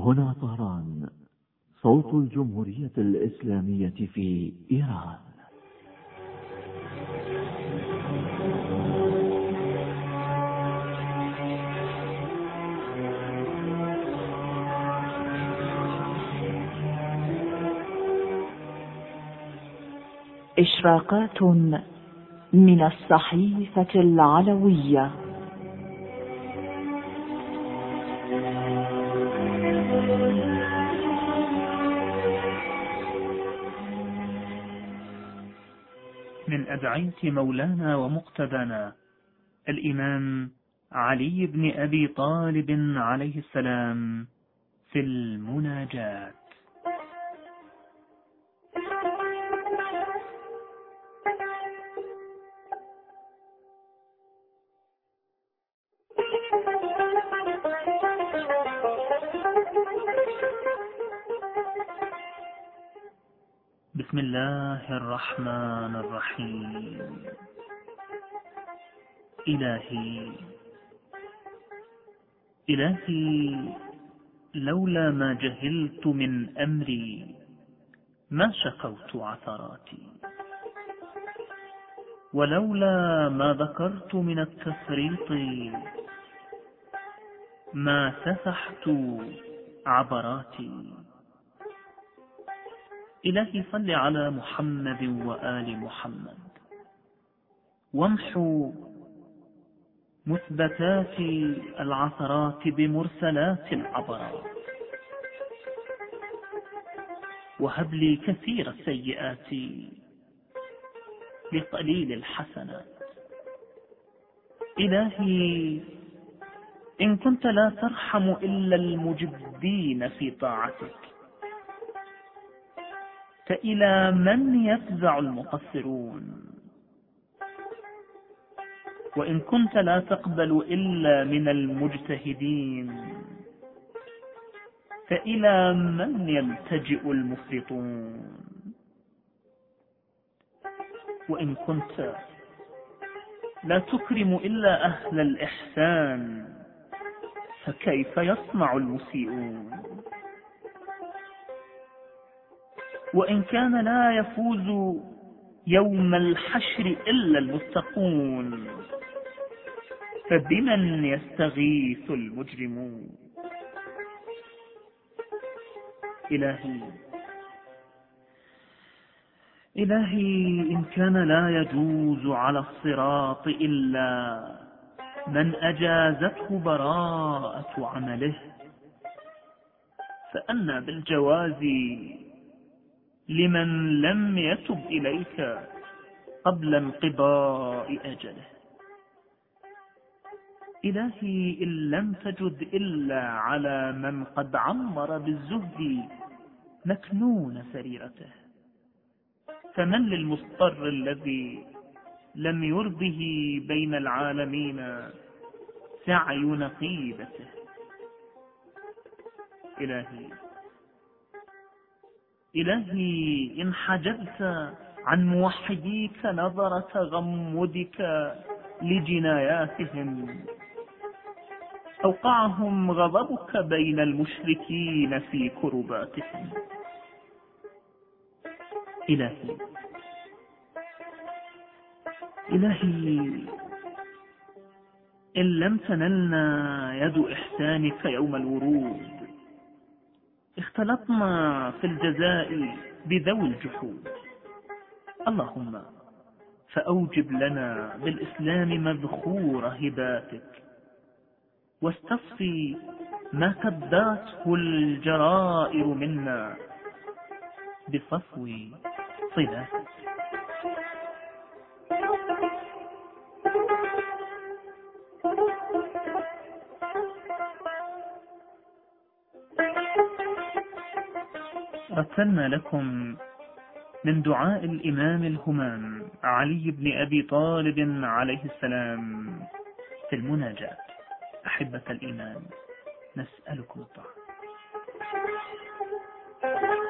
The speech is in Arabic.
هنا طهران، صوت الجمهورية الإسلامية في إيران. إشراقات من الصحيفة العلوية. من أدعية مولانا ومقتدانا الإمام علي بن أبي طالب عليه السلام في المناجاة. بسم الله الرحمن الرحيم. إلهي لولا ما جهلت من أمري ما شكوت عثراتي، ولولا ما ذكرت من التفريط ما سفحت عبراتي. إلهي صل على محمد وآل محمد، وامحو مثبتات العثرات بمرسلات العبرات، وهب لي كثير السيئات بقليل الحسنات. إلهي إن كنت لا ترحم إلا المجدين في طاعتك، فإلى من يفزع المقصرون؟ وإن كنت لا تقبل إلا من المجتهدين، فإلى من يلتجئ المفرطون؟ وإن كنت لا تكرم إلا أهل الإحسان، فكيف يصنع المسيئون؟ وإن كان لا يفوز يوم الحشر إلا المتقون، فبمن يستغيث المجرمون؟ إلهي إن كان لا يجوز على الصراط إلا من أجازته براءة عمله، فأنى بالجواز لمن لم يتب إليك قبل انقضاء أجله. إلهي إن لم تجد إلا على من قد عمر بالزهد مكنون سريرته، فمن للمضطر الذي لم يرضه بين العالمين سعي نقيبته؟ إلهي إن حجبت عن موحديك نظرة غمدك لجناياتهم، أوقعهم غضبك بين المشركين في كرباتهم. إلهي إن لم تنلنا يد إحسانك يوم الورود، اختلطنا في الجزاء بذوي الجحود. اللهم فأوجب لنا بالإسلام مذخور هباتك، واستصفي ما كداته الجرائر منا بصفو صلاتك. رتلنا لكم من دعاء الإمام الهمام علي بن أبي طالب عليه السلام في المناجاة. أحبة الإيمان، نسألكم الدعاء.